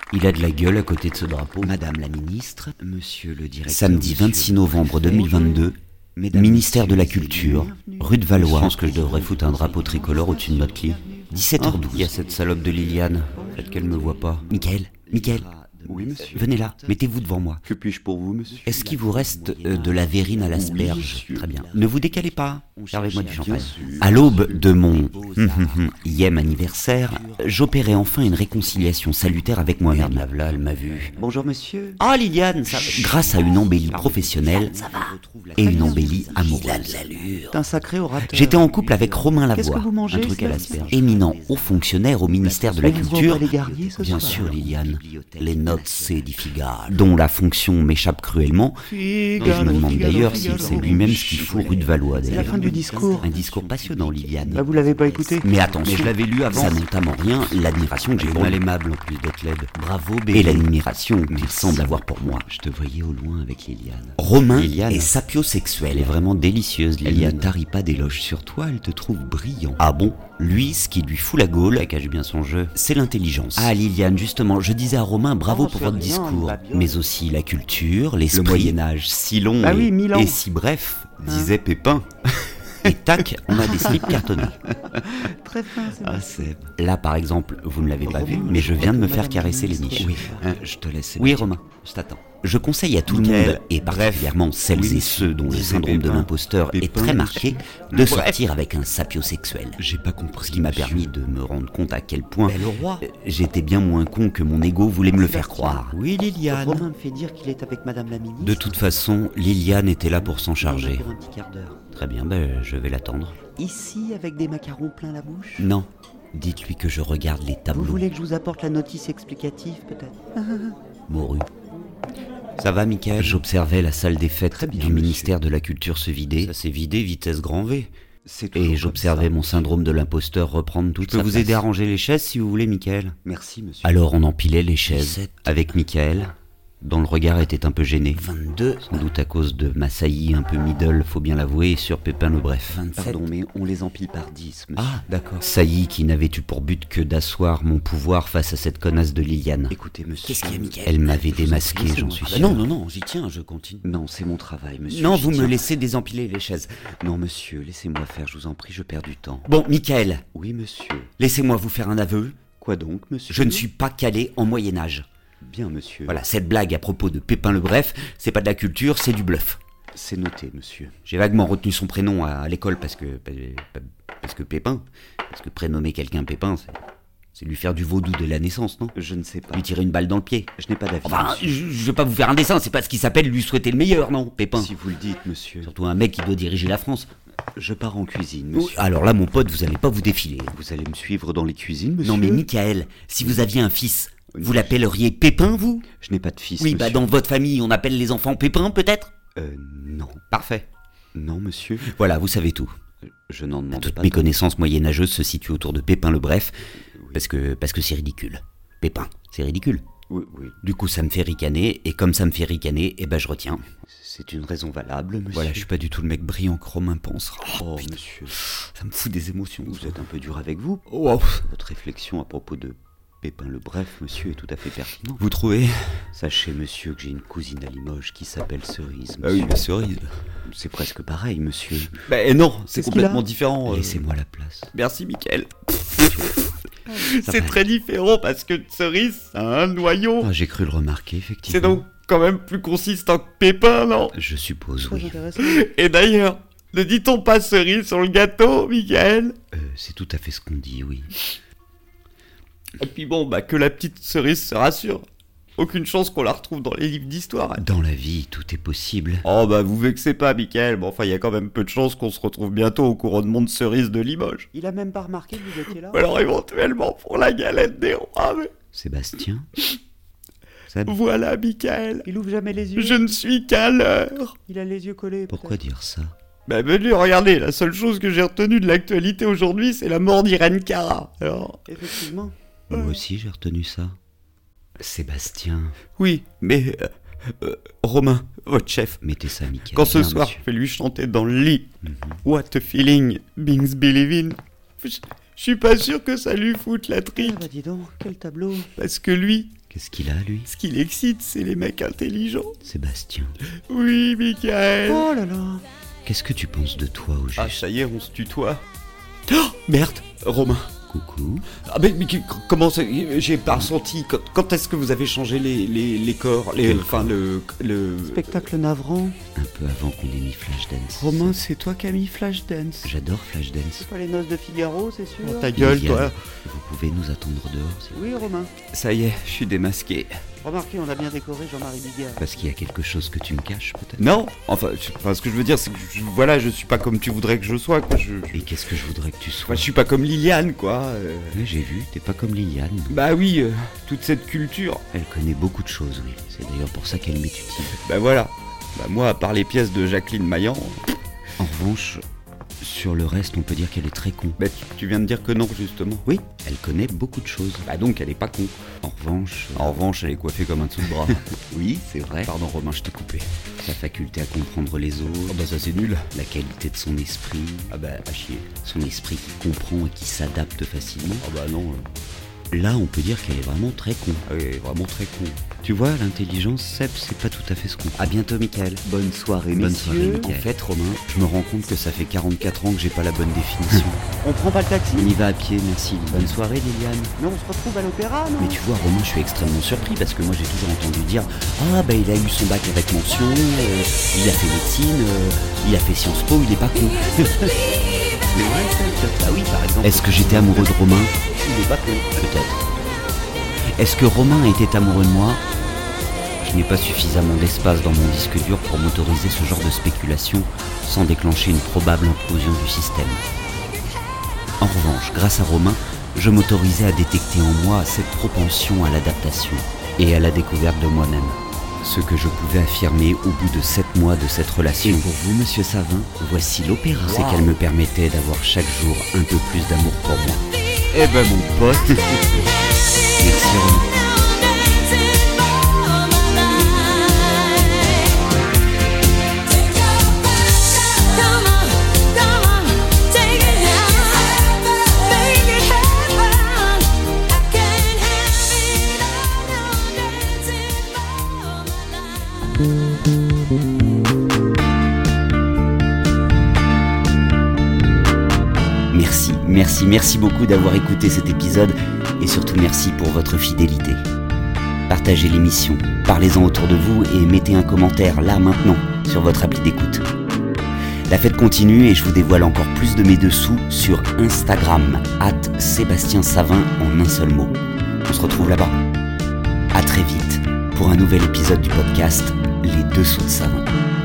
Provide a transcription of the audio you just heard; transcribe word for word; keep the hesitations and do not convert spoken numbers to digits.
Il a de la gueule à côté de ce drapeau. Madame la ministre, monsieur le directeur... Samedi vingt-six novembre deux mille vingt-deux, ministère de la Culture, rue de Valois. Je pense que je devrais foutre un drapeau tricolore au-dessus de notre lit. dix-sept heures douze. Il y a cette salope de Liliane. Faites qu'elle me voit pas. Michael, Michael. Oui, monsieur. Venez là, mettez-vous devant moi. Que puis-je pour vous, monsieur? Est-ce qu'il vous reste euh, de la verrine à l'asperge? Oui, très bien. Ne vous décalez pas. Servez-moi du champagne. sûr. À l'aube de mon yème anniversaire, j'opérais enfin une réconciliation salutaire avec moi-même. Merde, là, elle m'a vu. Bonjour, monsieur. Ah, Liliane, ça... Grâce à une embellie professionnelle et une embellie amoureuse. C'est un sacré orateur. J'étais en couple avec Romain Qu'est-ce Lavoie, que vous mangez, un truc à ça l'asperge, éminent haut fonctionnaire au ministère de la Vous Culture. vendrez les Garniers, ce Bien soir, sûr, alors. Liliane, les notes c'est di Figaro, dont la fonction m'échappe cruellement. Et je me demande d'ailleurs s'il sait lui-même ce qu'il faut rue de Valois. C'est la fin du discours. Un discours passionnant, Liliane. Bah, vous l'avez pas écouté? Mais attention, Mais je l'avais lu avant. Ça n'entame en rien l'admiration que j'ai pour mal lui. aimable en plus d'être laide. Bravo, bébé. Et l'admiration qu'il semble avoir pour moi. Je te voyais au loin avec Liliane. Romain Liliane. est sapiosexuel. Elle est vraiment délicieuse, Elle ne Liliane. tarit pas d'éloges sur toi, elle te trouve brillant. Ah bon? Lui, ce qui lui fout la gaule, elle cache bien son jeu, c'est l'intelligence. Ah Liliane, justement, je disais à Romain, bravo Oh, pour c'est votre rien, discours, bah, bien. mais aussi la culture, Le l'esprit, Moyen-Âge, si long bah et, oui, mille ans. et si bref, Hein disait Pépin. et tac, on a des slips cartonnés. Très fin, c'est Ah, c'est... Là, par exemple, vous ne l'avez pas vu, mais je viens de me faire caresser les niches. Oui, hein, je te laisse. Oui, Romain, je t'attends. Je conseille à tout le Michael, monde, et particulièrement celles oui, et ceux dont le disait syndrome de Pépin. l'imposteur est Pépin, très monsieur. marqué, de Bref. sortir avec un sapiosexuel. J'ai pas compris. Ce qui m'a monsieur. permis de me rendre compte à quel point Mais le roi. euh, j'étais bien moins con que mon ego voulait me le faire croire. Oui, Liliane. Romain me fait dire qu'il est avec Madame la ministre. De toute façon, Liliane était là pour s'en charger. Pour un petit quart d'heure. Très bien, ben je vais l'attendre. Ici, avec des macarons plein la bouche. Non, dites-lui que je regarde les Vous tableaux. voulez que je vous apporte la notice explicative, peut-être? Morue. Ça va, Michael? J'observais la salle des fêtes Très bien, du monsieur. ministère de la Culture se vider. Ça s'est vidé vitesse grand V. C'est toujours Et comme j'observais ça. mon syndrome de l'imposteur reprendre toute Je sa peux vous place. aider à ranger les chaises si vous voulez, Michael. Merci, monsieur. Alors on empilait les chaises dix-sept. avec Michael, dont le regard était un peu gêné. vingt-deux. Sans doute à cause de ma saillie un peu middle, faut bien l'avouer, sur Pépin le Bref. vingt-sept. Pardon, mais on les empile par dix, monsieur. Ah, d'accord. Saillie qui n'avait eu pour but que d'asseoir mon pouvoir face à cette connasse de Liliane. Écoutez, monsieur. Qu'est-ce qu'il y a, Michael? Elle m'avait démasqué, j'en suis sûr. Non, non, non, j'y tiens, je continue. Non, c'est mon travail, monsieur. Non, j'y vous me tiens. laissez désempiler les chaises. Non, monsieur, laissez-moi faire, je vous en prie, je perds du temps. Bon, Michael, Oui, monsieur. laissez-moi vous faire un aveu. Quoi donc, monsieur? Je ne suis pas calé en Moyen-Âge. Bien, monsieur. Voilà, cette blague à propos de Pépin le Bref, c'est pas de la culture, c'est du bluff. C'est noté, monsieur. J'ai vaguement retenu son prénom à, à l'école parce que parce que Pépin, parce que prénommer quelqu'un Pépin, c'est, c'est lui faire du vaudou dès la naissance, non? Je ne sais pas. Lui tirer une balle dans le pied. Je n'ai pas d'avis, Enfin, monsieur. je, je vais pas vous faire un dessin, c'est pas ce qui s'appelle lui souhaiter le meilleur, non, Pépin. Si vous le dites, monsieur. Surtout un mec qui doit diriger la France. Je pars en cuisine, Oui, monsieur. alors là, mon pote, vous allez pas vous défiler. Vous allez me suivre dans les cuisines, monsieur? Non mais Michael, si vous aviez un fils, vous l'appelleriez Pépin, vous? Je n'ai pas de fils, Oui, monsieur. bah dans votre famille, on appelle les enfants Pépin, peut-être? Euh, non. Parfait. Non, monsieur. Voilà, vous savez tout. Je n'en demande Toutes pas. mes tant. connaissances moyenâgeuses se situent autour de Pépin le Bref, parce que parce que c'est ridicule. Pépin, c'est ridicule. Oui, oui. Du coup, ça me fait ricaner, et comme ça me fait ricaner, eh ben je retiens. C'est une raison valable, monsieur. Voilà, je suis pas du tout le mec brillant que Romain pense. Oh, Oh, putain, monsieur. ça me fout des émotions. Vous êtes un peu dur avec vous. Oh, Votre réflexion à propos de Pépin le Bref, monsieur, est tout à fait pertinente. vous trouvez? Sachez, monsieur, que j'ai une cousine à Limoges qui s'appelle Cerise, Ah oui, monsieur. la cerise. C'est presque pareil, monsieur. Ben non, c'est Qu'est-ce qu'il complètement a différent. euh. Laissez-moi la place. Merci, Mickaël. Ça C'est va. très différent parce que cerise, c'est un noyau. Ah, j'ai cru le remarquer, effectivement. C'est donc quand même plus consistant que Pépin, non? Je suppose, oui. Et d'ailleurs, ne dit-on pas cerise sur le gâteau, Mickaël? Euh, c'est tout à fait ce qu'on dit, oui. Et puis bon, bah que la petite cerise se rassure. Aucune chance qu'on la retrouve dans les livres d'histoire. Dans la vie, tout est possible. Oh bah vous vexez pas, Mickaël. Bon, enfin, il y a quand même peu de chances qu'on se retrouve bientôt au couronnement de cerise de Limoges. Il a même pas remarqué que vous étiez là. Ou alors éventuellement pour la galette des rois, mais... Sébastien Seb, Voilà, Mickaël. il ouvre jamais les yeux. Je ne suis qu'à l'heure. Il a les yeux collés. Pourquoi dire ça? Bah venez, regardez, la seule chose que j'ai retenue de l'actualité aujourd'hui, c'est la mort d'Irène Cara. Alors... Effectivement. Moi aussi j'ai retenu ça. Sébastien, Oui, mais... euh, euh, Romain, votre chef, Mettez ça, Michael. quand ce bien, soir, monsieur. je vais lui chanter dans le lit What a feeling, Bings Believin'. Je je suis pas sûr que ça lui foute la ah trique, bah dis donc, quel tableau. parce que lui, Qu'est-ce qu'il a, lui? Ce qui l'excite, c'est les mecs intelligents. Sébastien. Oui, Michael. Oh là là. Qu'est-ce que tu penses de toi au juste? Ah, ça y est, on se tutoie. Oh, merde, Romain. Coucou. Ah mais, mais comment c'est, j'ai pas ressenti. Quand, quand est-ce que vous avez changé les, les, les corps, les, enfin le, le spectacle navrant. Un peu avant qu'on ait mis Flashdance. Romain, c'est toi qui as mis Flashdance. J'adore Flashdance. C'est pas les noces de Figaro, c'est sûr. Oh, ta gueule, Liliane, toi. Vous pouvez nous attendre dehors, si vous... Oui, Romain. Ça y est, je suis démasqué. Remarquez, on a bien décoré Jean-Marie Bigard. Parce qu'il y a quelque chose que tu me caches, peut-être? Non, enfin, je, enfin, ce que je veux dire, c'est que je, voilà, je suis pas comme tu voudrais que je sois, quoi. Je, je... Et qu'est-ce que je voudrais que tu sois? Enfin, je suis pas comme Liliane, quoi. Euh... Oui, j'ai vu, t'es pas comme Liliane. Bah oui, euh, toute cette culture. Elle connaît beaucoup de choses, oui. C'est d'ailleurs pour ça qu'elle m'étudie. Bah voilà. Bah moi, à part les pièces de Jacqueline Maillan... En revanche, sur le reste, on peut dire qu'elle est très con. Bah tu, tu viens de dire que non, justement. Oui, elle connaît beaucoup de choses. Bah donc, elle est pas con. En revanche... Euh... En revanche, elle est coiffée comme un dessous de bras. Oui, c'est vrai. Pardon, Romain, je t'ai coupé. Sa faculté à comprendre les autres... Oh bah ça, c'est nul. La qualité de son esprit... Ah bah, à chier. Son esprit qui comprend et qui s'adapte facilement. Ah bah non... Euh... Là, on peut dire qu'elle est vraiment très con. Ah oui, vraiment très con. Tu vois, l'intelligence, Seb, c'est pas tout à fait ce qu'on... À bientôt, Michael. Bonne soirée, Bonne messieurs. soirée, Michael. En fait, Romain, je me rends compte que ça fait quarante-quatre ans que j'ai pas la bonne définition. On prend pas le taxi? On y va à pied, merci. Bonne soirée, Liliane. Mais on se retrouve à l'opéra, non? Mais tu vois, Romain, je suis extrêmement surpris parce que moi, j'ai toujours entendu dire ah, bah, il a eu son bac avec mention, euh, il a fait médecine, euh, il a fait Sciences Po, il est pas con. C'est vrai, ça? Ah oui, par exemple. Est-ce que j'étais amoureux de Romain? Il est pas con. Peut-être. Est-ce que Romain était amoureux de moi? Je n'ai pas suffisamment d'espace dans mon disque dur pour m'autoriser ce genre de spéculation sans déclencher une probable implosion du système. En revanche, grâce à Romain, je m'autorisais à détecter en moi cette propension à l'adaptation et à la découverte de moi-même. Ce que je pouvais affirmer au bout de sept mois de cette relation. Et pour vous, monsieur Savin, voici l'opéra. Wow. C'est qu'elle me permettait d'avoir chaque jour un peu plus d'amour pour moi. Eh ben mon pote. Merci Romain. Merci, merci, merci beaucoup d'avoir écouté cet épisode et surtout merci pour votre fidélité. Partagez l'émission, parlez-en autour de vous et mettez un commentaire là maintenant sur votre appli d'écoute. La fête continue et je vous dévoile encore plus de mes dessous sur Instagram, arobase Sébastien Savin en un seul mot. On se retrouve là-bas. À très vite pour un nouvel épisode du podcast Les Dessous de Savin.